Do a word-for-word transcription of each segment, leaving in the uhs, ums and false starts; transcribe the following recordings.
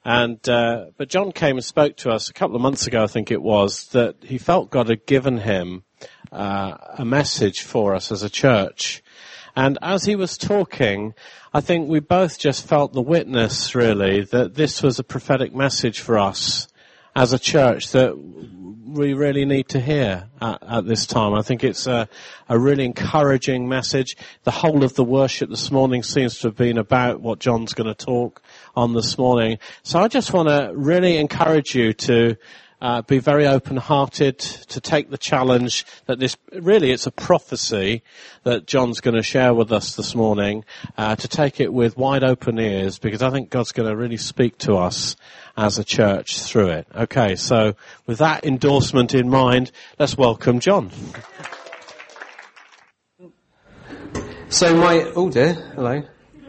And uh, but John came and spoke to us a couple of months ago, I think it was, that he felt God had given him uh, a message for us as a church. And as he was talking, I think we both just felt the witness, really, that this was a prophetic message for us as a church that we really need to hear at, at this time. I think it's a, a really encouraging message. The whole of the worship this morning seems to have been about what John's going to talk on this morning. So I just want to really encourage you to uh, be very open-hearted, to take the challenge that this, really it's a prophecy that John's going to share with us this morning, uh, to take it with wide open ears, because I think God's going to really speak to us as a church through it. Okay, so with that endorsement in mind, let's welcome John. So my, oh dear, hello.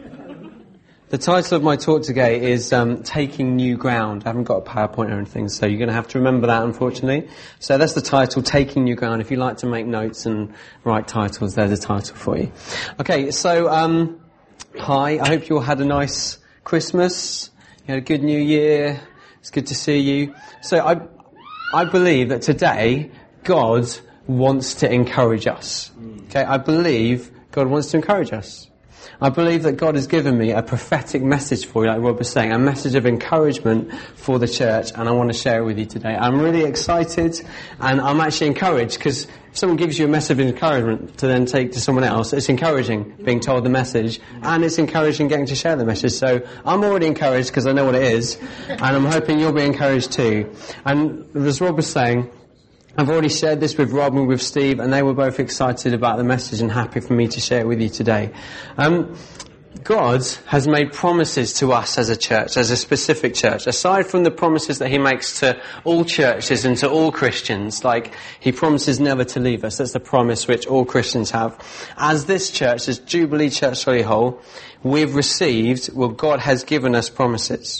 The title of my talk today is um, Taking New Ground. I haven't got a PowerPoint or anything, so you're going to have to remember that, unfortunately. So that's the title, Taking New Ground. If you like to make notes and write titles, there's a title for you. Okay, so um, hi, I hope you all had a nice Christmas. You had a good New Year. It's good to see you. So I, I believe that today God wants to encourage us. Okay, I believe God wants to encourage us. I believe that God has given me a prophetic message for you, like Rob was saying, a message of encouragement for the church, and I want to share it with you today. I'm really excited, and I'm actually encouraged, because if someone gives you a message of encouragement to then take to someone else, it's encouraging being told the message, and it's encouraging getting to share the message. So I'm already encouraged because I know what it is, and I'm hoping you'll be encouraged too. And as Rob was saying, I've already shared this with Rob and with Steve, and they were both excited about the message and happy for me to share it with you today. Um, God has made promises to us as a church, as a specific church, aside from the promises that he makes to all churches and to all Christians, like he promises never to leave us. That's the promise which all Christians have. As this church, as Jubilee Church Solihull, we've received, well, God has given us promises.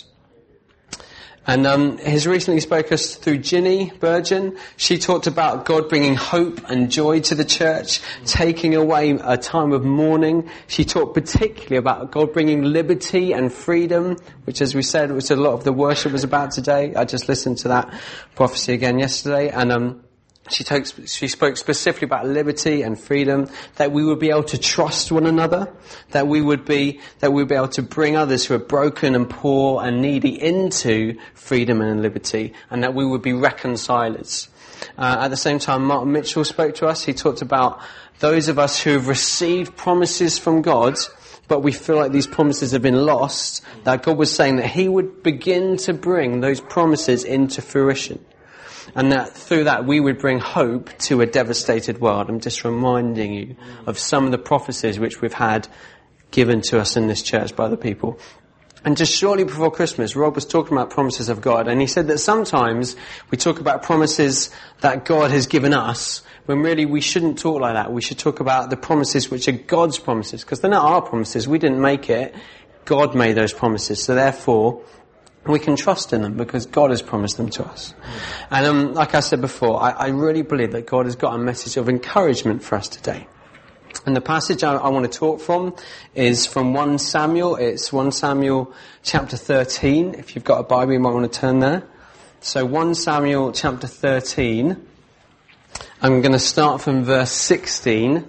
And um, he's recently spoke us through Ginny Burgeon. She talked about God bringing hope and joy to the church, taking away a time of mourning. She talked particularly about God bringing liberty and freedom, which, as we said, was a lot of the worship was about today. I just listened to that prophecy again yesterday, and um, she, talks, she spoke specifically about liberty and freedom, that we would be able to trust one another, that we would be, that we would be able to bring others who are broken and poor and needy into freedom and liberty, and that we would be reconcilers. Uh, at the same time, Martin Mitchell spoke to us. He talked about those of us who have received promises from God, but we feel like these promises have been lost, that God was saying that he would begin to bring those promises into fruition. And that through that we would bring hope to a devastated world. I'm just reminding you of some of the prophecies which we've had given to us in this church by the people. And just shortly before Christmas, Rob was talking about promises of God, and he said that sometimes we talk about promises that God has given us, when really we shouldn't talk like that. We should talk about the promises which are God's promises, because they're not our promises. We didn't make it. God made those promises. So therefore, we can trust in them because God has promised them to us. And um, like I said before, I, I really believe that God has got a message of encouragement for us today. And the passage I, I want to talk from is from First Samuel. It's First Samuel chapter thirteen. If you've got a Bible, you might want to turn there. So First Samuel chapter thirteen. I'm going to start from verse sixteen.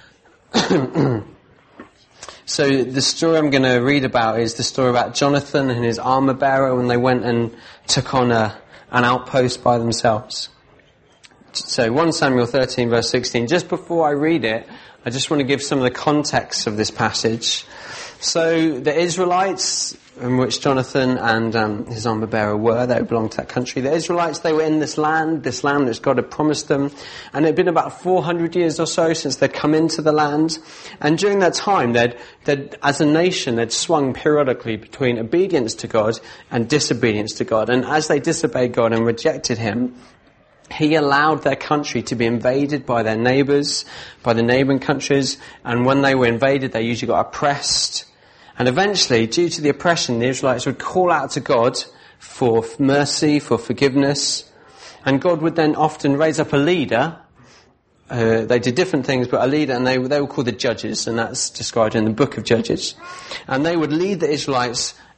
So the story I'm going to read about is the story about Jonathan and his armor bearer when they went and took on a, an outpost by themselves. So First Samuel thirteen verse sixteen. Just before I read it, I just want to give some of the context of this passage. So the Israelites, in which Jonathan and um, his armor bearer were, they belonged to that country. The Israelites, they were in this land, this land which God had promised them. And it had been about four hundred years or so since they'd come into the land. And during that time, they'd, they'd, as a nation, they'd swung periodically between obedience to God and disobedience to God. And as they disobeyed God and rejected him, he allowed their country to be invaded by their neighbours, by the neighbouring countries. And when they were invaded, they usually got oppressed. And eventually, due to the oppression, the Israelites would call out to God for mercy, for forgiveness. And God would then often raise up a leader. Uh, they did different things, but a leader, and they, they were called the judges, and that's described in the book of Judges. And they would lead the Israelites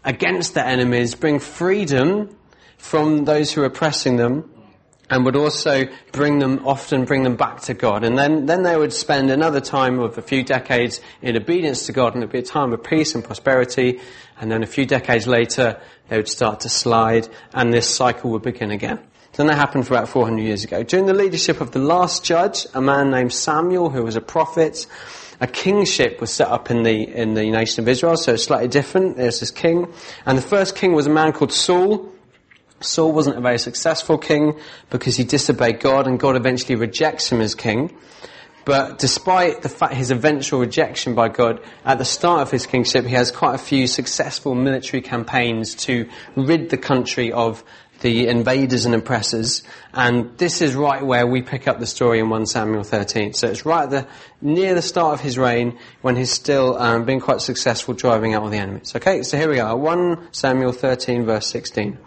against their enemies, bring freedom from those who are oppressing them, and would also bring them, often bring them back to God. And then, then they would spend another time of a few decades in obedience to God, and it would be a time of peace and prosperity. And then a few decades later, they would start to slide, and this cycle would begin again. Then that happened for about four hundred years ago. During the leadership of the last judge, a man named Samuel, who was a prophet, a kingship was set up in the in the nation of Israel, so it's slightly different. There's this king. And the first king was a man called Saul. Saul wasn't a very successful king because he disobeyed God, and God eventually rejects him as king. But despite the fact his eventual rejection by God, at the start of his kingship, he has quite a few successful military campaigns to rid the country of the invaders and oppressors. And this is right where we pick up the story in First Samuel thirteen. So it's right at the, near the start of his reign, when he's still um, being quite successful driving out all the enemies. Okay, so here we are, First Samuel thirteen, verse sixteen.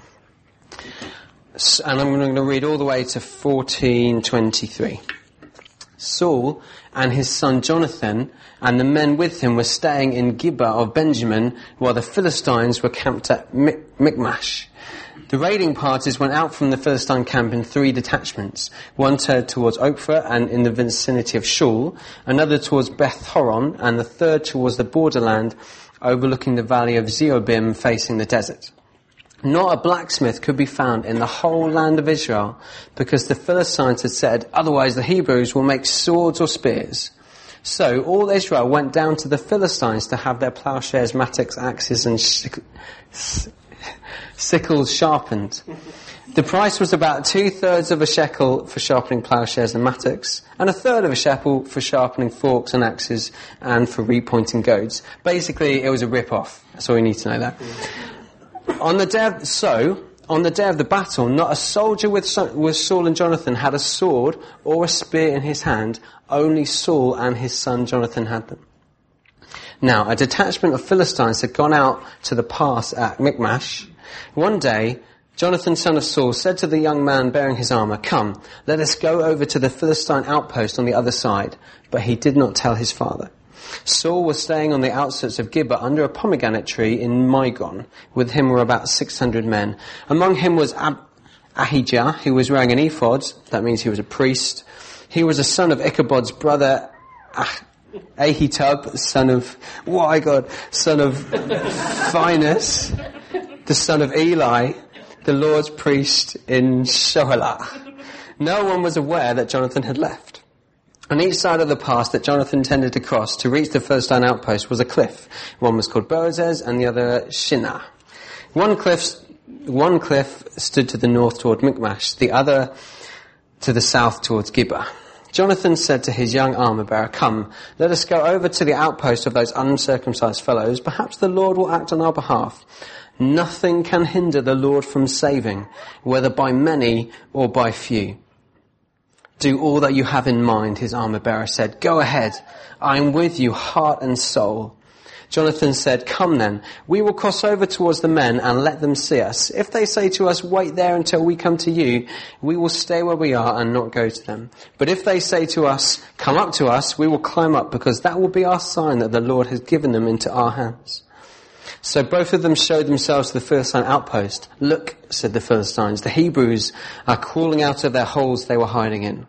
And I'm going to read all the way to fourteen twenty-three. Saul and his son Jonathan and the men with him were staying in Gibeah of Benjamin, while the Philistines were camped at Michmash. The raiding parties went out from the Philistine camp in three detachments. One turned towards Ophrah and in the vicinity of Shul, another towards Beth Horon, and the third towards the borderland overlooking the valley of Zeobim facing the desert. Not a blacksmith could be found in the whole land of Israel, because the Philistines had said, otherwise the Hebrews will make swords or spears. So all Israel went down to the Philistines to have their plowshares, mattocks, axes and sick- sickles sharpened. The price was about two-thirds of a shekel for sharpening plowshares and mattocks, and a third of a shekel for sharpening forks and axes and for repointing goads. Basically, it was a rip-off. That's all you need to know there. On the day of, so, on the day of the battle, not a soldier with, with Saul and Jonathan had a sword or a spear in his hand. Only Saul and his son Jonathan had them. Now, a detachment of Philistines had gone out to the pass at Michmash. One day, Jonathan, son of Saul, said to the young man bearing his armour, "Come, let us go over to the Philistine outpost on the other side." But he did not tell his father. Saul was staying on the outskirts of Gibeah under a pomegranate tree in Migon. With him were about six hundred men. Among him was Ab- Ahijah, who was wearing an ephod. That means he was a priest. He was a son of Ichabod's brother, ah- Ahitub, son of, why God, son of Phinehas, the son of Eli, the Lord's priest in Shohalah. No one was aware that Jonathan had left. On each side of the pass that Jonathan intended to cross to reach the Philistine outpost was a cliff. One was called Boazes and the other Shinnah. One cliff, one cliff stood to the north toward Michmash, the other to the south towards Gibeah. Jonathan said to his young armour-bearer, "Come, let us go over to the outpost of those uncircumcised fellows. Perhaps the Lord will act on our behalf. Nothing can hinder the Lord from saving, whether by many or by few." "Do all that you have in mind," his armour-bearer said. "Go ahead. I am with you, heart and soul." Jonathan said, "Come then, we will cross over towards the men and let them see us. If they say to us, 'Wait there until we come to you,' we will stay where we are and not go to them. But if they say to us, 'Come up to us,' we will climb up, because that will be our sign that the Lord has given them into our hands." So both of them showed themselves to the Philistine outpost. "Look," said the Philistines, "the Hebrews are crawling out of their holes they were hiding in."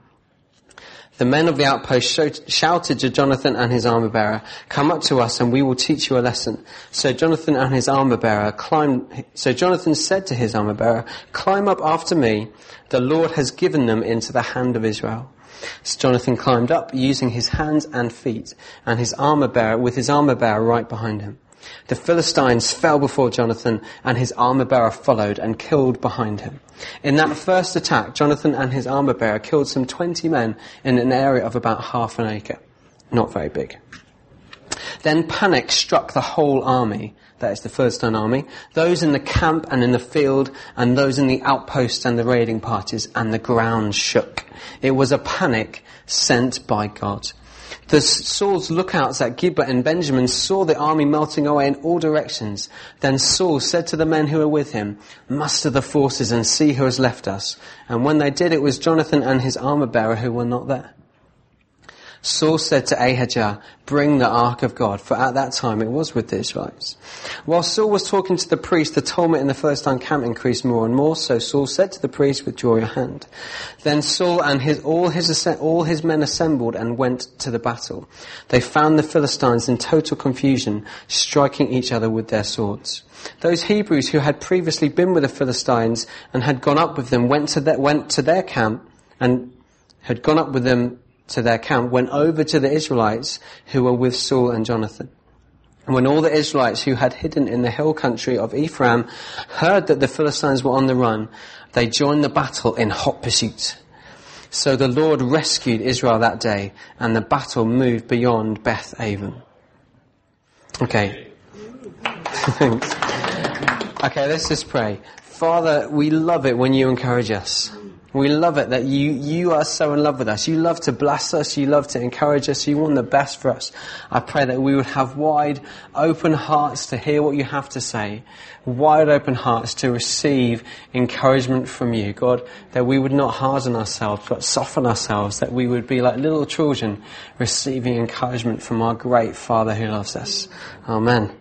The men of the outpost shouted to Jonathan and his armour-bearer, "Come up to us and we will teach you a lesson." So Jonathan and his armour-bearer climbed, so Jonathan said to his armour-bearer, "Climb up after me. The Lord has given them into the hand of Israel." So Jonathan climbed up using his hands and feet, and his armour-bearer, with his armour-bearer right behind him. The Philistines fell before Jonathan, and his armour-bearer followed and killed behind him. In that first attack, Jonathan and his armour-bearer killed some twenty men in an area of about half an acre. Not very big. Then panic struck the whole army, that is the Philistine army, those in the camp and in the field, and those in the outposts and the raiding parties, and the ground shook. It was a panic sent by God. The Saul's lookouts at Gibeah and Benjamin saw the army melting away in all directions. Then Saul said to the men who were with him, "Muster the forces and see who has left us." And when they did, it was Jonathan and his armour-bearer who were not there. Saul said to Ahijah, bring the ark of God, for at that time it was with the Israelites. While Saul was talking to the priest, the tumult in the Philistine camp increased more and more, so Saul said to the priest, withdraw your hand. Then Saul and his, all his, all his men assembled and went to the battle. They found the Philistines in total confusion, striking each other with their swords. Those Hebrews who had previously been with the Philistines and had gone up with them went to their, went to their camp and had gone up with them to their camp, went over to the Israelites who were with Saul and Jonathan. And when all the Israelites who had hidden in the hill country of Ephraim heard that the Philistines were on the run, they joined the battle in hot pursuit. So the Lord rescued Israel that day, and the battle moved beyond Beth Aven. Okay. Thanks. Okay, let's just pray. Father, we love it when you encourage us. We love it that you, you are so in love with us. You love to bless us. You love to encourage us. You want the best for us. I pray that we would have wide open hearts to hear what you have to say. Wide open hearts to receive encouragement from you. God, that we would not harden ourselves, but soften ourselves. That we would be like little children receiving encouragement from our great Father who loves us. Amen.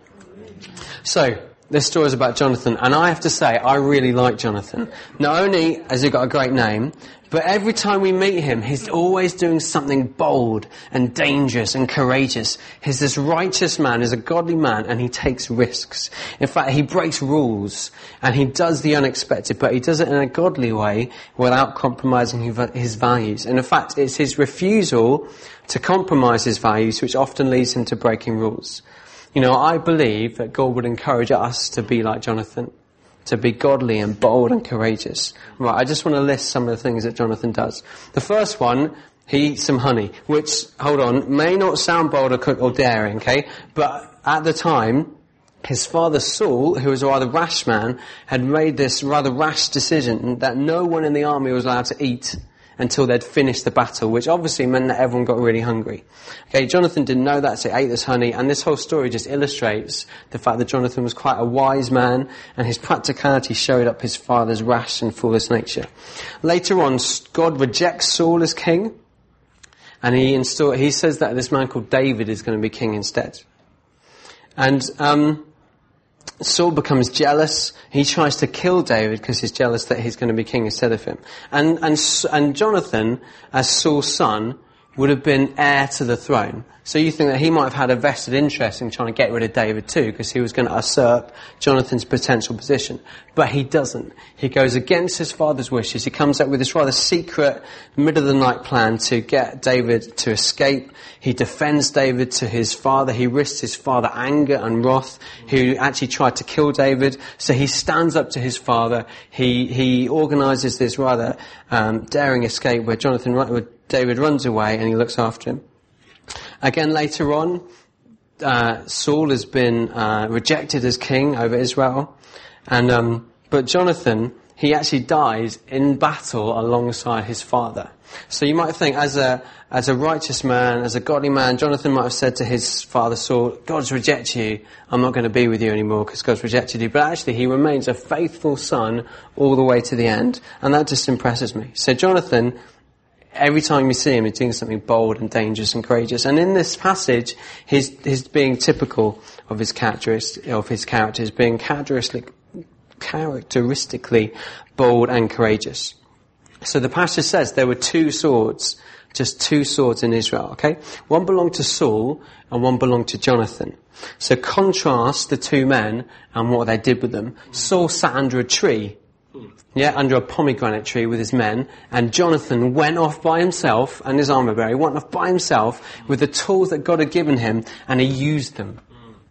So, this story is about Jonathan, and I have to say, I really like Jonathan. Not only has he got a great name, but every time we meet him, he's always doing something bold and dangerous and courageous. He's this righteous man, he's a godly man, and he takes risks. In fact, he breaks rules, and he does the unexpected, but he does it in a godly way without compromising his values. And in fact, it's his refusal to compromise his values which often leads him to breaking rules. You know, I believe that God would encourage us to be like Jonathan, to be godly and bold and courageous. Right, I just want to list some of the things that Jonathan does. The first one, he eats some honey, which, hold on, may not sound bold or, or daring, okay? But at the time, his father Saul, who was a rather rash man, had made this rather rash decision that no one in the army was allowed to eat until they'd finished the battle, which obviously meant that everyone got really hungry. Okay, Jonathan didn't know that, so he ate this honey, and this whole story just illustrates the fact that Jonathan was quite a wise man, and his practicality showed up his father's rash and foolish nature. Later on, God rejects Saul as king, and he install, he says that this man called David is going to be king instead. And um Saul becomes jealous. He tries to kill David because he's jealous that he's going to be king instead of him. And, and, and Jonathan, as Saul's son, would have been heir to the throne. So you think that he might have had a vested interest in trying to get rid of David too, because he was going to usurp Jonathan's potential position. But he doesn't. He goes against his father's wishes. He comes up with this rather secret, middle-of-the-night plan to get David to escape. He defends David to his father. He risks his father anger and wrath, who actually tried to kill David. So he stands up to his father. He he organises this rather um, daring escape where Jonathan, where David runs away and he looks after him. Again, later on, uh, Saul has been uh, rejected as king over Israel, and um, but Jonathan, he actually dies in battle alongside his father. So you might think, as a as a righteous man, as a godly man, Jonathan might have said to his father Saul, "God's rejected you. I'm not going to be with you anymore because God's rejected you." But actually, he remains a faithful son all the way to the end, and that just impresses me. So Jonathan, every time you see him, he's doing something bold and dangerous and courageous. And in this passage, he's, he's being typical of his characteristics, of his characters, being characteristic, characteristically bold and courageous. So the passage says there were two swords, just two swords in Israel, okay? One belonged to Saul and one belonged to Jonathan. So contrast the two men and what they did with them. Saul sat under a tree, yeah, under a pomegranate tree with his men, and Jonathan went off by himself, and his armor bearer, he went off by himself with the tools that God had given him, and he used them.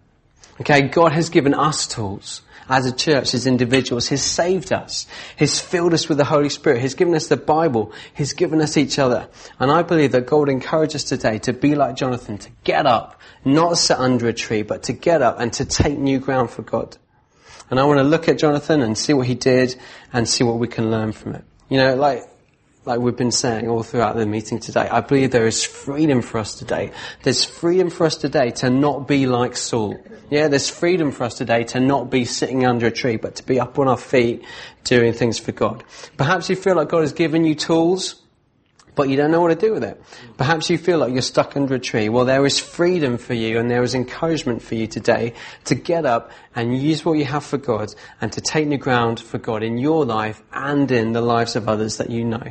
Okay, God has given us tools. As a church, as individuals, He's saved us. He's filled us with the Holy Spirit. He's given us the Bible. He's given us each other. And I believe that God would encourage us today to be like Jonathan, to get up, not sit under a tree, but to get up and to take new ground for God. And I want to look at Jonathan and see what he did and see what we can learn from it. You know, like, like we've been saying all throughout the meeting today, I believe there is freedom for us today. There's freedom for us today to not be like Saul. Yeah, there's freedom for us today to not be sitting under a tree, but to be up on our feet doing things for God. Perhaps you feel like God has given you tools, but you don't know what to do with it. Perhaps you feel like you're stuck under a tree. Well, there is freedom for you and there is encouragement for you today to get up and use what you have for God and to take new ground for God in your life and in the lives of others that you know.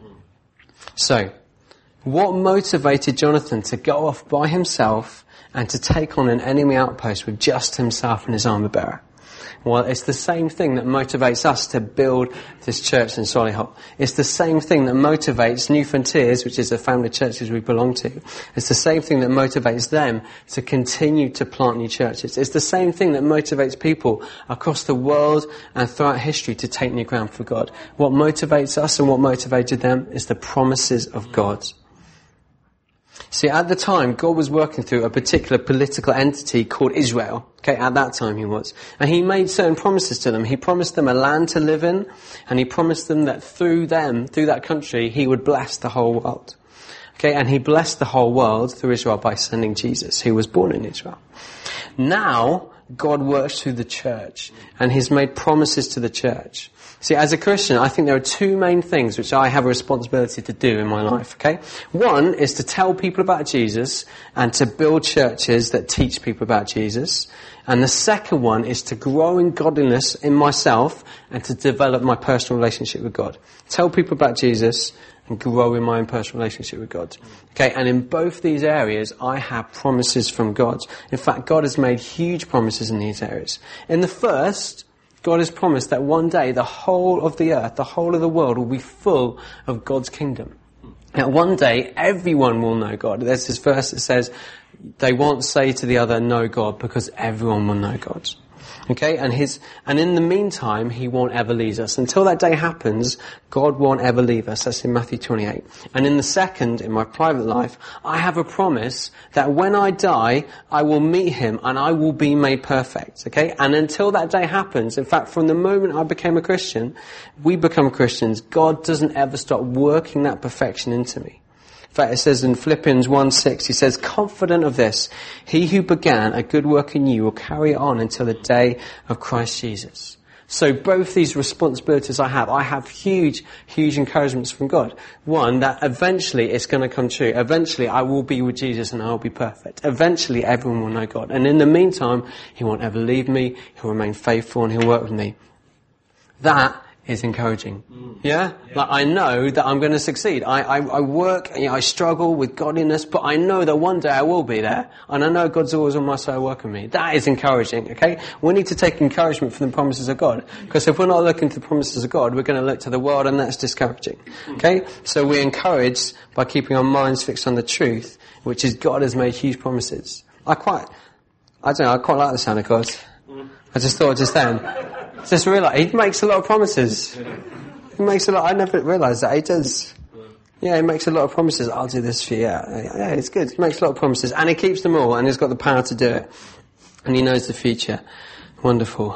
So, what motivated Jonathan to go off by himself and to take on an enemy outpost with just himself and his armor bearer? Well, it's the same thing that motivates us to build this church in Solihull. It's the same thing that motivates New Frontiers, which is the family of churches we belong to. It's the same thing that motivates them to continue to plant new churches. It's the same thing that motivates people across the world and throughout history to take new ground for God. What motivates us and what motivated them is the promises of God. See, at the time, God was working through a particular political entity called Israel. Okay, at that time he was. And he made certain promises to them. He promised them a land to live in, and he promised them that through them, through that country, he would bless the whole world. Okay, and he blessed the whole world through Israel by sending Jesus, who was born in Israel. Now, God works through the church, and he's made promises to the church. See, as a Christian, I think there are two main things which I have a responsibility to do in my life, okay? One is to tell people about Jesus and to build churches that teach people about Jesus. And the second one is to grow in godliness in myself and to develop my personal relationship with God. Tell people about Jesus and grow in my own personal relationship with God. Okay, and in both these areas, I have promises from God. In fact, God has made huge promises in these areas. In the first, God has promised that one day the whole of the earth, the whole of the world will be full of God's kingdom. Now one day everyone will know God. There's this verse that says they won't say to the other, know God, because everyone will know God. Okay, and his, and in the meantime, he won't ever leave us. Until that day happens, God won't ever leave us. That's in Matthew twenty-eight. And in the second, in my private life, I have a promise that when I die, I will meet him and I will be made perfect. Okay, and until that day happens, in fact, from the moment I became a Christian, we become Christians, God doesn't ever stop working that perfection into me. In fact, it says in Philippians one six, he says, confident of this, he who began a good work in you will carry it on until the day of Christ Jesus. So both these responsibilities I have, I have huge, huge encouragements from God. One, that eventually it's going to come true. Eventually I will be with Jesus and I will be perfect. Eventually everyone will know God. And in the meantime, he won't ever leave me, he'll remain faithful and he'll work with me. That is encouraging. Mm. Yeah? yeah? Like I know that I'm going to succeed. I, I, I work, you know, I struggle with godliness, but I know that one day I will be there. And I know God's always on my side working with me. That is encouraging, okay? We need to take encouragement from the promises of God. Because if we're not looking to the promises of God, we're going to look to the world and that's discouraging. Okay? So we're encouraged by keeping our minds fixed on the truth, which is God has made huge promises. I quite, I don't know, I quite like the sound of God. I just thought just then, just realised, he makes a lot of promises. He makes a lot, I never realised that, he does. Yeah, he makes a lot of promises. I'll do this for you. Yeah, yeah, it's good. He makes a lot of promises. And he keeps them all, and he's got the power to do it. And he knows the future. Wonderful.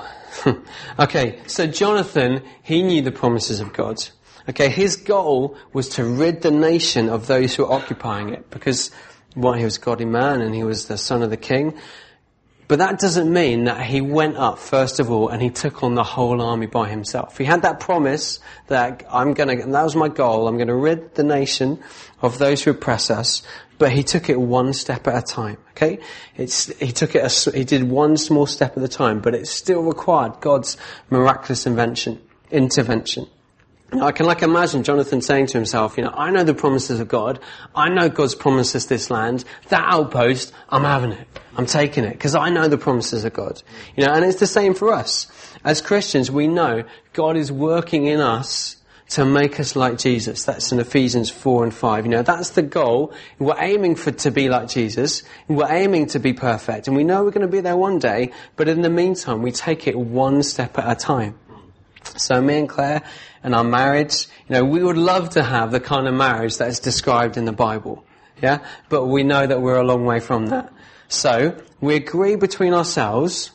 Okay, so Jonathan, he knew the promises of God. Okay, his goal was to rid the nation of those who were occupying it, because, well, he was a godly man, and he was the son of the king. But that doesn't mean that he went up, first of all, and he took on the whole army by himself. He had that promise that I'm gonna, and that was my goal, I'm gonna rid the nation of those who oppress us, but he took it one step at a time, okay? It's, he took it, a, he did one small step at a time, but it still required God's miraculous invention, intervention. I can like imagine Jonathan saying to himself, you know, I know the promises of God. I know God's promised us this land. That outpost, I'm having it. I'm taking it because I know the promises of God. You know, and it's the same for us. As Christians, we know God is working in us to make us like Jesus. That's in Ephesians four and five. You know, that's the goal. We're aiming for to be like Jesus. We're aiming to be perfect. And we know we're going to be there one day. But in the meantime, we take it one step at a time. So me and Claire and our marriage, you know, we would love to have the kind of marriage that is described in the Bible. Yeah? But we know that we're a long way from that. So we agree between ourselves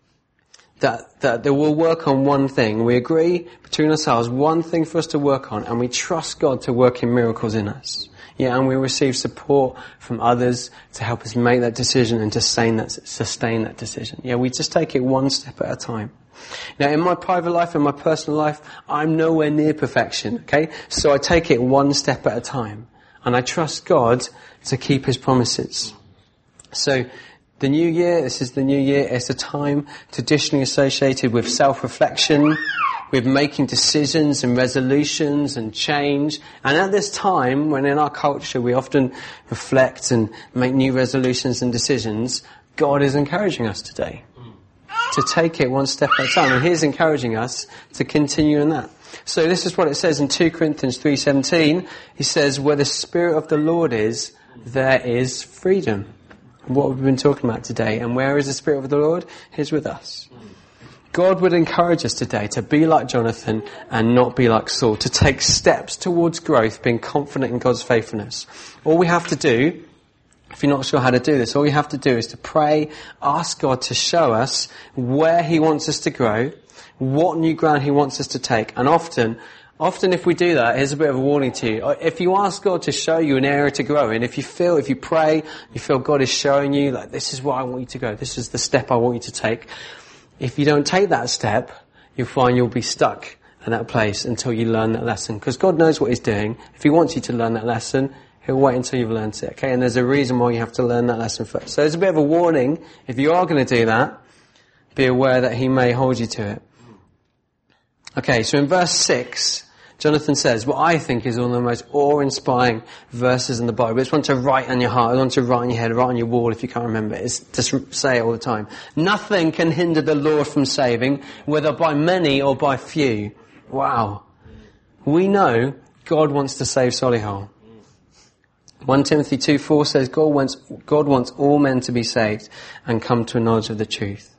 that, that, that we'll work on one thing. We agree between ourselves one thing for us to work on, and we trust God to work in miracles in us. Yeah, and we receive support from others to help us make that decision and to sustain that, sustain that decision. Yeah, we just take it one step at a time. Now, in my private life, in my personal life, I'm nowhere near perfection, okay? So I take it one step at a time. And I trust God to keep his promises. So, the new year, this is the new year, it's a time traditionally associated with self-reflection, with making decisions and resolutions and change. And at this time, when in our culture we often reflect and make new resolutions and decisions, God is encouraging us today to take it one step at a time. And he's encouraging us to continue in that. So this is what it says in two Corinthians three seventeen. He says, where the Spirit of the Lord is, there is freedom. What we've been talking about today. And where is the Spirit of the Lord? He's with us. God would encourage us today to be like Jonathan and not be like Saul, to take steps towards growth, being confident in God's faithfulness. All we have to do, if you're not sure how to do this, all you have to do is to pray, ask God to show us where he wants us to grow, what new ground he wants us to take. And often, often if we do that, here's a bit of a warning to you. If you ask God to show you an area to grow in, if you feel, if you pray, you feel God is showing you, like, this is where I want you to go, this is the step I want you to take. If you don't take that step, you'll find you'll be stuck in that place until you learn that lesson. Because God knows what he's doing. If he wants you to learn that lesson, he'll wait until you've learned it, okay? And there's a reason why you have to learn that lesson first. So there's a bit of a warning. If you are going to do that, be aware that he may hold you to it. Okay, so in verse six, Jonathan says what I think is one of the most awe-inspiring verses in the Bible. It's one to write on your heart, one to write on your head, write on your wall if you can't remember it. It's just say it all the time. Nothing can hinder the Lord from saving, whether by many or by few. Wow. We know God wants to save Solihull. First Timothy two four says God wants, God wants all men to be saved and come to a knowledge of the truth.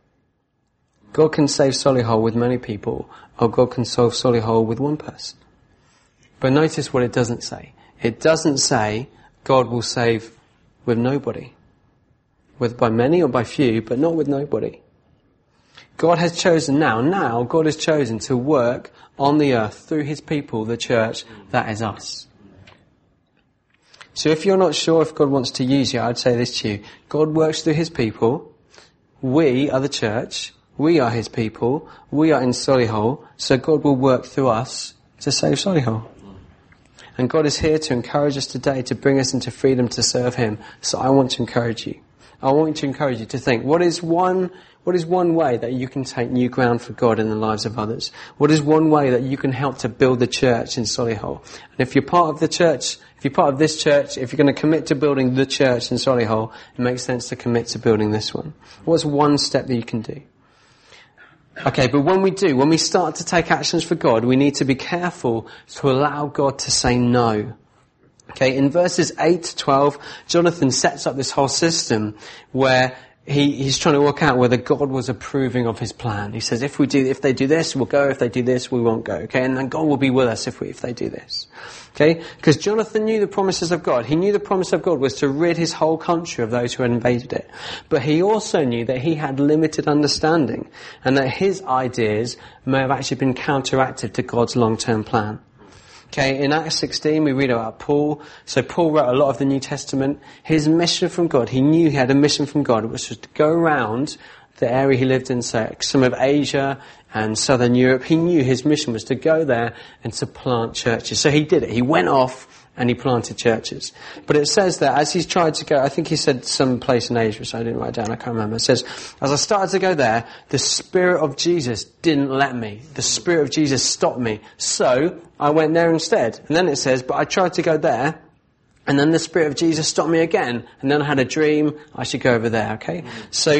God can save Solihull with many people, or God can solve Solihull with one person. But notice what it doesn't say. It doesn't say God will save with nobody. Whether by many or by few, but not with nobody. God has chosen now, now God has chosen to work on the earth through his people, the church, that is us. So if you're not sure if God wants to use you, I'd say this to you. God works through his people. We are the church. We are his people. We are in Solihull. So God will work through us to save Solihull. And God is here to encourage us today, to bring us into freedom to serve him. So I want to encourage you. I want to encourage you to think, what is one, what is one way that you can take new ground for God in the lives of others? What is one way that you can help to build the church in Solihull? And if you're part of the church, if you're part of this church, if you're going to commit to building the church in Solihull, it makes sense to commit to building this one. What's one step that you can do? Okay, but when we do, when we start to take actions for God, we need to be careful to allow God to say no. Okay, in verses eight to twelve, Jonathan sets up this whole system where he, he's trying to work out whether God was approving of his plan. He says, if we do, if they do this, we'll go. If they do this, we won't go. Okay, and then God will be with us if we, if they do this. Okay, because Jonathan knew the promises of God. He knew the promise of God was to rid his whole country of those who had invaded it. But he also knew that he had limited understanding and that his ideas may have actually been counteractive to God's long-term plan. Okay, in Acts sixteen we read about Paul. So Paul wrote a lot of the New Testament. His mission from God, he knew he had a mission from God, which was to go around the area he lived in, so some of Asia and southern Europe. He knew his mission was to go there and to plant churches. So he did it. He went off and he planted churches. But it says that as he's tried to go, I think he said some place in Asia, so I didn't write it down, I can't remember. It says, as I started to go there, the Spirit of Jesus didn't let me. The Spirit of Jesus stopped me. So I went there instead. And then it says, but I tried to go there, and then the Spirit of Jesus stopped me again. And then I had a dream, I should go over there, okay? So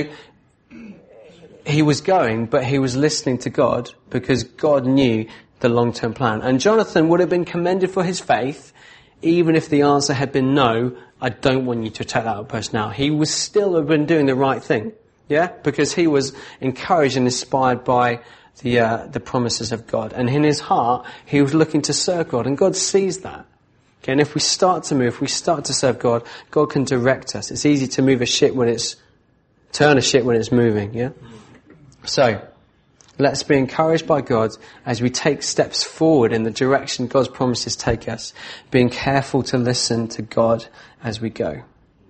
he was going, but he was listening to God because God knew the long-term plan. And Jonathan would have been commended for his faith, even if the answer had been no, I don't want you to attack that person now. He was still have been doing the right thing, yeah, because he was encouraged and inspired by the uh, the promises of God, and in his heart he was looking to serve God, and God sees that. Okay, and if we start to move, if we start to serve God, God can direct us. It's easy to move a ship when it's turn a ship when it's moving, yeah. So, let's be encouraged by God as we take steps forward in the direction God's promises take us, being careful to listen to God as we go.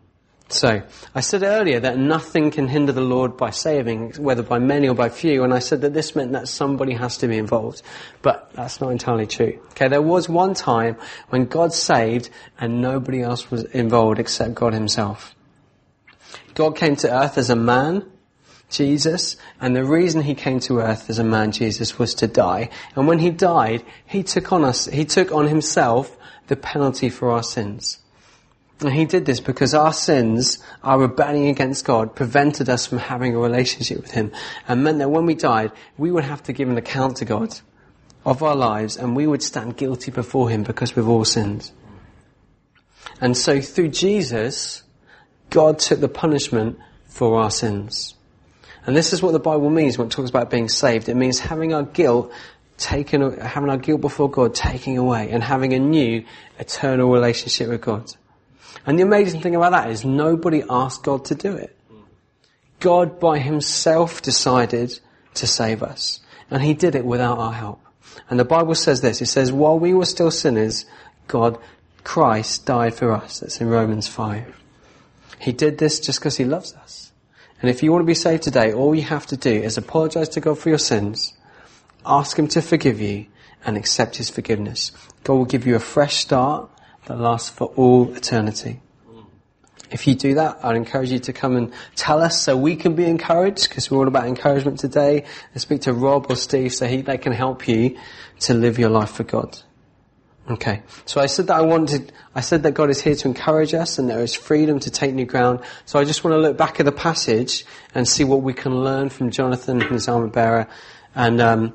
So, I said earlier that nothing can hinder the Lord by saving, whether by many or by few, and I said that this meant that somebody has to be involved. But that's not entirely true. Okay, there was one time when God saved and nobody else was involved except God himself. God came to earth as a man, Jesus, and the reason he came to earth as a man, Jesus, was to die. And when he died, he took on us, he took on himself the penalty for our sins. And he did this because our sins, our rebellion against God, prevented us from having a relationship with him, and meant that when we died, we would have to give an account to God of our lives, and we would stand guilty before him because we've all sinned. And so through Jesus, God took the punishment for our sins. And this is what the Bible means when it talks about being saved. It means having our guilt taken, having our guilt before God taken away, and having a new eternal relationship with God. And the amazing thing about that is nobody asked God to do it. God by himself decided to save us. And he did it without our help. And the Bible says this. It says, while we were still sinners, God, Christ, died for us. That's in Romans five. He did this just because he loves us. And if you want to be saved today, all you have to do is apologize to God for your sins, ask him to forgive you, and accept his forgiveness. God will give you a fresh start that lasts for all eternity. If you do that, I'd encourage you to come and tell us so we can be encouraged, because we're all about encouragement today, and speak to Rob or Steve so he, they can help you to live your life for God. Okay, so I said that I wanted, I said that God is here to encourage us and there is freedom to take new ground. So I just want to look back at the passage and see what we can learn from Jonathan and his armor bearer, and um,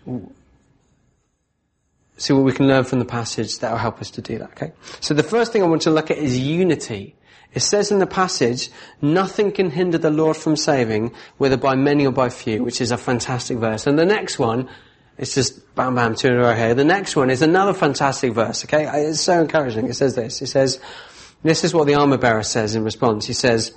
see what we can learn from the passage that will help us to do that, okay? So the first thing I want to look at is unity. It says in the passage, nothing can hinder the Lord from saving, whether by many or by few, which is a fantastic verse. And the next one, it's just bam bam, two in a row here. The next one is another fantastic verse, okay? It's so encouraging. It says this. It says, this is what the armor bearer says in response. He says,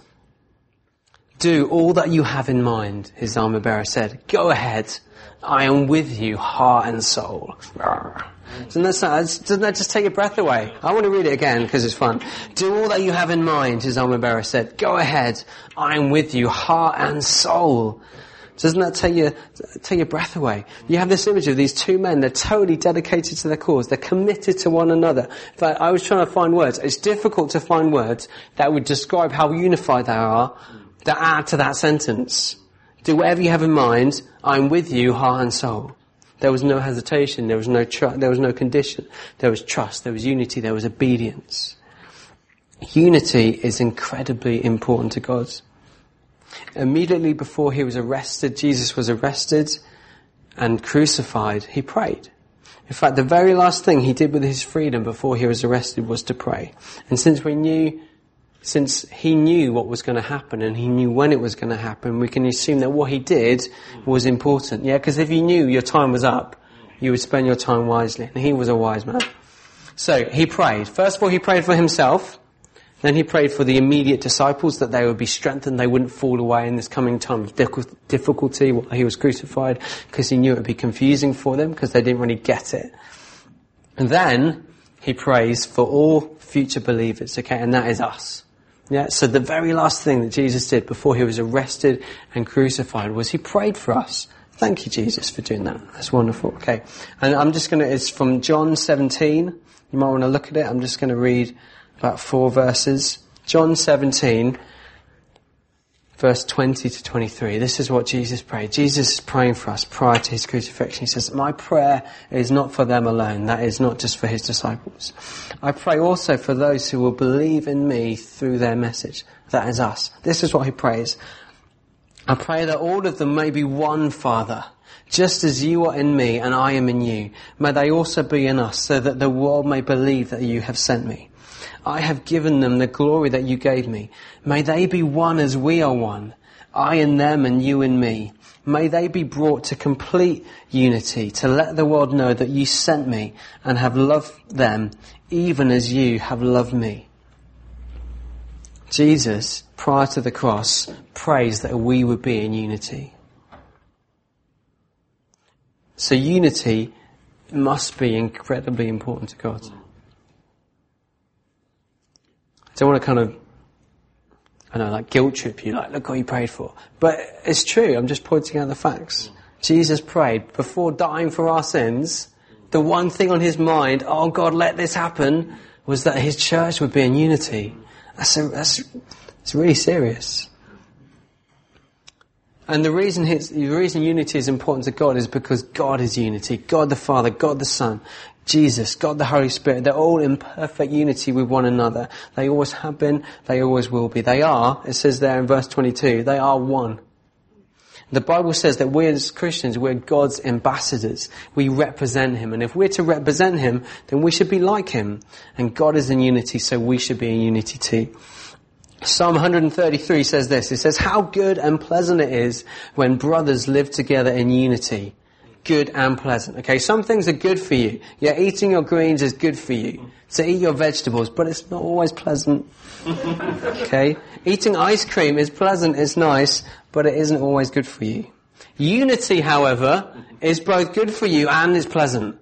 do all that you have in mind, his armor bearer said. Go ahead. I am with you, heart and soul. Doesn't that, sound, doesn't that just take your breath away? I want to read it again because it's fun. Do all that you have in mind, his armor bearer said. Go ahead. I am with you, heart and soul. Doesn't that take your, take your breath away? You have this image of these two men. They're totally dedicated to their cause. They're committed to one another. In fact, I was trying to find words. It's difficult to find words that would describe how unified they are, that add to that sentence. Do whatever you have in mind. I'm with you, heart and soul. There was no hesitation. There was no tr- there was no condition. There was trust. There was unity. There was obedience. Unity is incredibly important to God. Immediately before he was arrested, Jesus was arrested and crucified, he prayed. In fact, the very last thing he did with his freedom before he was arrested was to pray. And since we knew, since he knew what was going to happen and he knew when it was going to happen, we can assume that what he did was important. Yeah, because if you knew your time was up, you would spend your time wisely. And he was a wise man. So he prayed. First of all, he prayed for himself. Then he prayed for the immediate disciples, that they would be strengthened, they wouldn't fall away in this coming time of difficulty while he was crucified, because he knew it would be confusing for them, because they didn't really get it. And then he prays for all future believers, okay, and that is us. Yeah, so the very last thing that Jesus did before he was arrested and crucified was he prayed for us. Thank you, Jesus, for doing that. That's wonderful. Okay, and I'm just going to, it's from John seventeen. You might want to look at it. I'm just going to read about four verses. John seventeen, verse twenty to twenty-three. This is what Jesus prayed. Jesus is praying for us prior to his crucifixion. He says, my prayer is not for them alone. That is not just for his disciples. I pray also for those who will believe in me through their message. That is us. This is what he prays. I pray that all of them may be one, Father, just as you are in me and I am in you. May they also be in us, so that the world may believe that you have sent me. I have given them the glory that you gave me. May they be one as we are one. I in them and you in me. May they be brought to complete unity, to let the world know that you sent me and have loved them even as you have loved me. Jesus, prior to the cross, prays that we would be in unity. So unity must be incredibly important to God. I don't want to kind of I know, like guilt trip you, like, look what you prayed for. But it's true, I'm just pointing out the facts. Jesus prayed before dying for our sins. The one thing on his mind, oh God, let this happen, was that his church would be in unity. That's, a, that's it's really serious. And the reason his, the reason unity is important to God is because God is unity. God the Father, God the Son, Jesus, God the Holy Spirit, they're all in perfect unity with one another. They always have been, they always will be. They are, it says there in verse twenty-two, they are one. The Bible says that we as Christians, we're God's ambassadors. We represent him. And if we're to represent him, then we should be like him. And God is in unity, so we should be in unity too. Psalm one thirty-three says this. It says, how good and pleasant it is when brothers live together in unity. Good and pleasant. Okay, some things are good for you. Yeah, eating your greens is good for you. To eat your vegetables, but it's not always pleasant. Okay? Eating ice cream is pleasant, it's nice, but it isn't always good for you. Unity, however, is both good for you and is pleasant.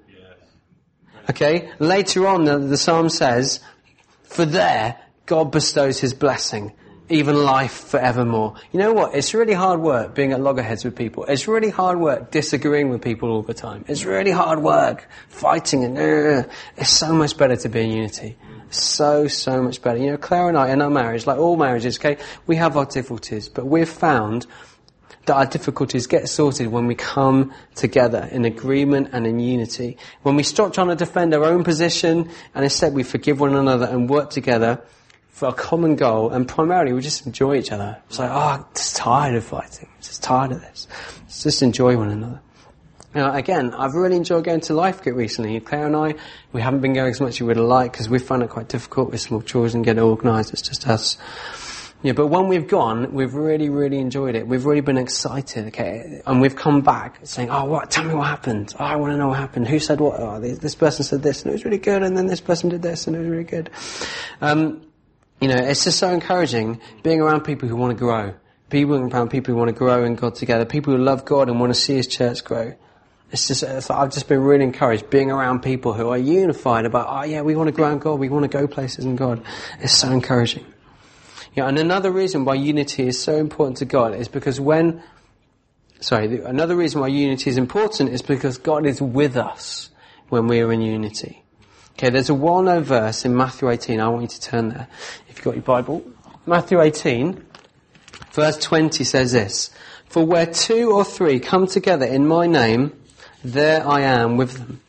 Okay? Later on, the, the psalm says, for there, God bestows his blessing, even life forevermore. You know what? It's really hard work being at loggerheads with people. It's really hard work disagreeing with people all the time. It's really hard work fighting and uh, it's so much better to be in unity. So, so much better. You know, Claire and I in our marriage, like all marriages, okay, we have our difficulties, but we've found that our difficulties get sorted when we come together in agreement and in unity. When we stop trying to defend our own position and instead we forgive one another and work together for a common goal, and primarily we just enjoy each other. It's like, oh, I'm just tired of fighting. I'm just tired of this. Let's just enjoy one another. Now, again, I've really enjoyed going to Life Group recently. Claire and I, we haven't been going as much as we would have liked because we found it quite difficult with small children, get it organised. It's just us. Yeah, but when we've gone, we've really, really enjoyed it. We've really been excited, okay? And we've come back saying, oh, what? Tell me what happened. Oh, I want to know what happened. Who said what? Oh, this person said this and it was really good, and then this person did this and it was really good. Um, You know, it's just so encouraging being around people who want to grow. Being around people who want to grow in God together. People who love God and want to see his church grow. It's just, it's like I've just been really encouraged being around people who are unified about, oh yeah, we want to grow in God, we want to go places in God. It's so encouraging. You know, and another reason why unity is so important to God is because when, sorry, another reason why unity is important is because God is with us when we are in unity. Okay, there's a well-known verse in Matthew eighteen. I want you to turn there if you've got your Bible. Matthew eighteen, verse twenty says this, for where two or three come together in my name, there I am with them.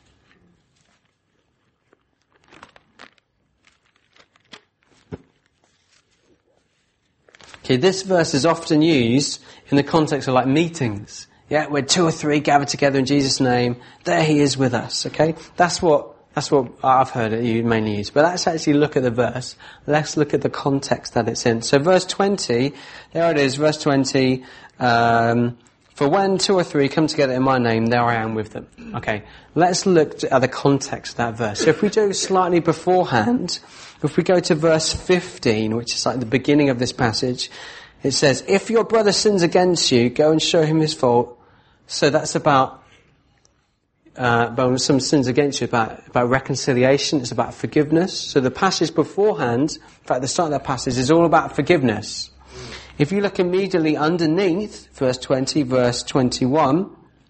Okay, this verse is often used in the context of like meetings. Yeah, where two or three gather together in Jesus' name, there he is with us. Okay, that's what That's what I've heard it you mainly use. But let's actually look at the verse. Let's look at the context that it's in. So verse twenty, there it is, verse twenty, um, for when two or three come together in my name, there I am with them. Okay, let's look at the context of that verse. So if we do slightly beforehand, if we go to verse fifteen, which is like the beginning of this passage, it says, if your brother sins against you, go and show him his fault. So that's about Uh, but some sins against you, about, about reconciliation, it's about forgiveness. So the passage beforehand, in fact the start of that passage is all about forgiveness. If you look immediately underneath, verse twenty, verse twenty-one,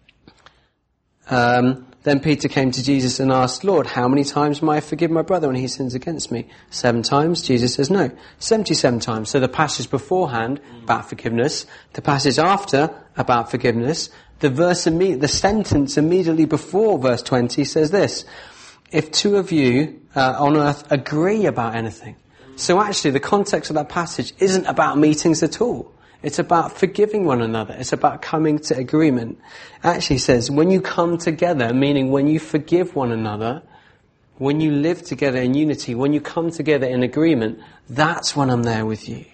um, then Peter came to Jesus and asked, Lord, how many times may I forgive my brother when he sins against me? Seven times? Jesus says no. Seventy-seven times. So the passage beforehand, about forgiveness. The passage after, about forgiveness. The verse, the sentence immediately before verse twenty says this, if two of you uh, on earth agree about anything. So actually the context of that passage isn't about meetings at all. It's about forgiving one another. It's about coming to agreement. It actually says when you come together, meaning when you forgive one another, when you live together in unity, when you come together in agreement, that's when I'm there with you.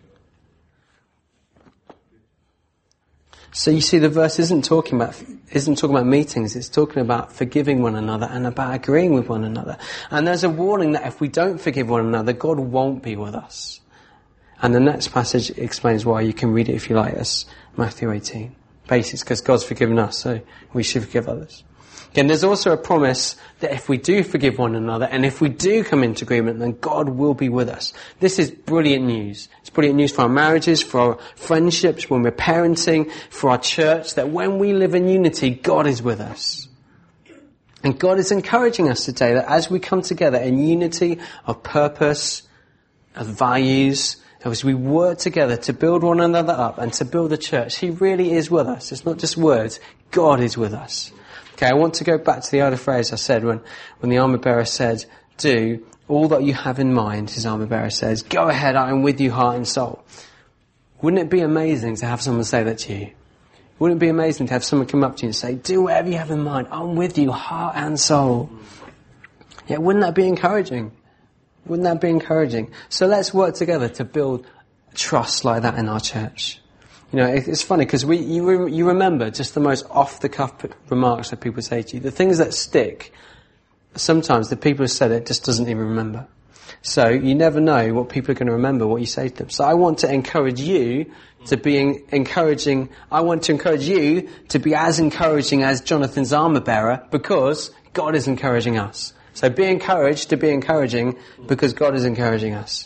So you see, the verse isn't talking about isn't talking about meetings. It's talking about forgiving one another and about agreeing with one another. And there's a warning that if we don't forgive one another, God won't be with us. And the next passage explains why. You can read it if you like. That's Matthew eighteen. Basically, it's because God's forgiven us, so we should forgive others. Again, there's also a promise that if we do forgive one another and if we do come into agreement, then God will be with us. This is brilliant news. It's brilliant news for our marriages, for our friendships, when we're parenting, for our church, that when we live in unity, God is with us. And God is encouraging us today that as we come together in unity of purpose, of values, as we work together to build one another up and to build a church, He really is with us. It's not just words. God is with us. Okay, I want to go back to the other phrase I said when, when the armor bearer said, do all that you have in mind, his armor bearer says, go ahead, I am with you, heart and soul. Wouldn't it be amazing to have someone say that to you? Wouldn't it be amazing to have someone come up to you and say, do whatever you have in mind, I'm with you, heart and soul. Yeah, wouldn't that be encouraging? Wouldn't that be encouraging? So let's work together to build trust like that in our church. You know, it's funny because we you re, you remember just the most off-the-cuff remarks that people say to you. The things that stick, sometimes the people who said it just doesn't even remember. So you never know what people are going to remember, what you say to them. So I want to encourage you to be encouraging. I want to encourage you to be as encouraging as Jonathan's armor bearer, because God is encouraging us. So be encouraged to be encouraging because God is encouraging us.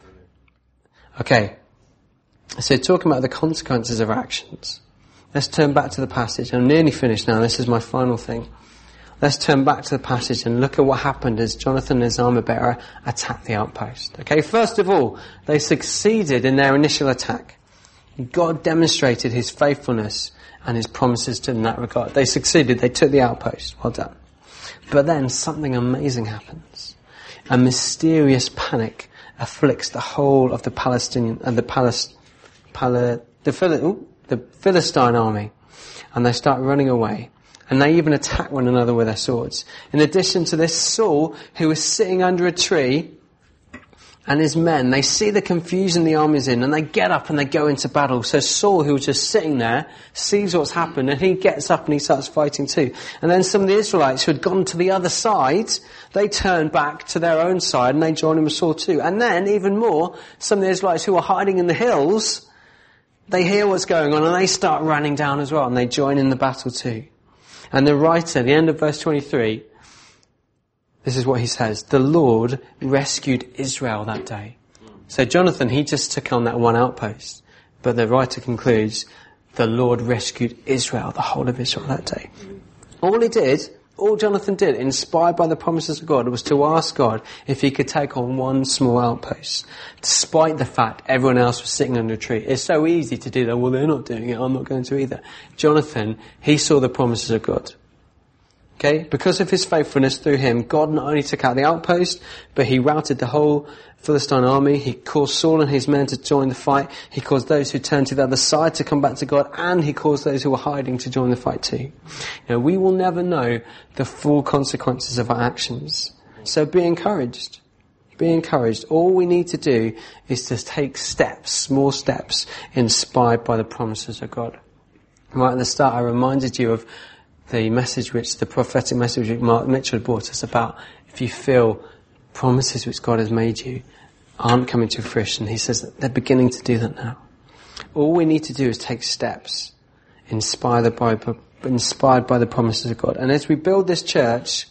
Okay. So talking about the consequences of our actions. Let's turn back to the passage. I'm nearly finished now. This is my final thing. Let's turn back to the passage and look at what happened as Jonathan and his armor bearer attacked the outpost. Okay, first of all, they succeeded in their initial attack. God demonstrated His faithfulness and His promises to them in that regard. They succeeded. They took the outpost. Well done. But then something amazing happens. A mysterious panic afflicts the whole of the Palestinian and uh, the Palestinian Pal- the, Phil- ooh, the Philistine army, and they start running away, and they even attack one another with their swords. In addition to this, Saul, who was sitting under a tree, and his men, they see the confusion the army's in, and they get up and they go into battle. So Saul, who was just sitting there, sees what's happened, and he gets up and he starts fighting too. And then some of the Israelites who had gone to the other side, they turn back to their own side and they join in with Saul too. And then, even more, some of the Israelites who are hiding in the hills, they hear what's going on and they start running down as well, and they join in the battle too. And the writer, at the end of verse twenty-three, this is what he says: the Lord rescued Israel that day. So Jonathan, he just took on that one outpost. But the writer concludes, the Lord rescued Israel, the whole of Israel that day. All he did, all Jonathan did, inspired by the promises of God, was to ask God if he could take on one small outpost, despite the fact everyone else was sitting under a tree. It's so easy to do that. Well, they're not doing it, I'm not going to either. Jonathan, he saw the promises of God. Okay? Because of his faithfulness through him, God not only took out the outpost, but he routed the whole Philistine army. He caused Saul and his men to join the fight. He caused those who turned to the other side to come back to God, and he caused those who were hiding to join the fight too. You know, we will never know the full consequences of our actions. So be encouraged. Be encouraged. All we need to do is to take steps, small steps, inspired by the promises of God. Right at the start, I reminded you of the message which, the prophetic message which Mark Mitchell brought us about, if you feel promises which God has made you aren't coming to fruition, he says that they're beginning to do that now. All we need to do is take steps inspired by, inspired by the promises of God. And as we build this church,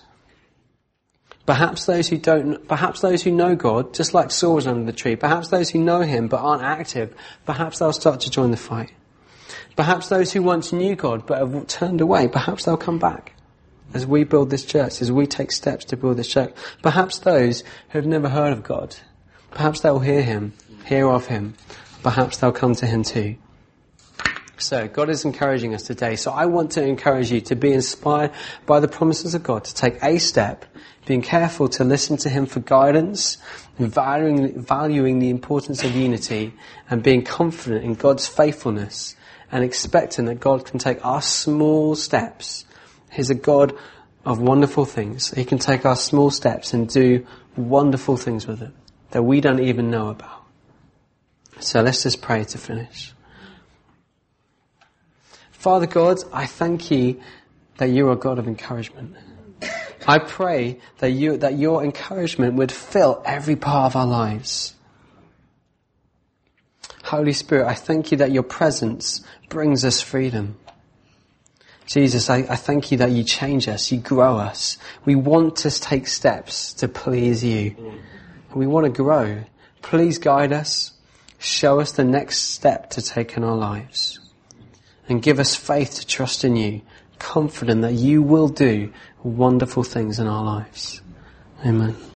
perhaps those who don't, perhaps those who know God, just like Saul was under the tree, perhaps those who know him but aren't active, perhaps they'll start to join the fight. Perhaps those who once knew God but have turned away, perhaps they'll come back as we build this church, as we take steps to build this church. Perhaps those who have never heard of God, perhaps they'll hear him, hear of him. Perhaps they'll come to him too. So God is encouraging us today. So I want to encourage you to be inspired by the promises of God, to take a step, being careful to listen to him for guidance, valuing, valuing the importance of unity, and being confident in God's faithfulness, and expecting that God can take our small steps. He's a God of wonderful things. He can take our small steps and do wonderful things with them that we don't even know about. So let's just pray to finish. Father God, I thank you that you are a God of encouragement. I pray that you, that your encouragement would fill every part of our lives. Holy Spirit, I thank you that your presence brings us freedom. Jesus, I, I thank you that you change us, you grow us. We want to take steps to please you. We want to grow. Please guide us. Show us the next step to take in our lives. And give us faith to trust in you, confident that you will do wonderful things in our lives. Amen.